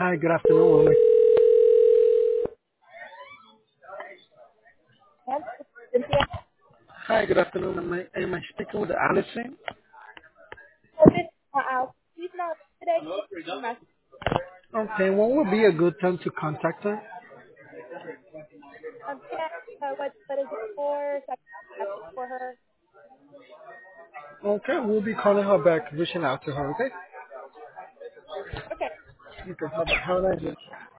Hi, good afternoon. And Cynthia, Hi, good afternoon. Am I speaking with Allison? focus out. She's not today. She must. Okay, when would be a good time to contact her? Yeah. What is it for? So I can message for her. Okay, we'll be calling her back, reaching out to her, okay? Okay. Okay, bye-bye. Have a nice day.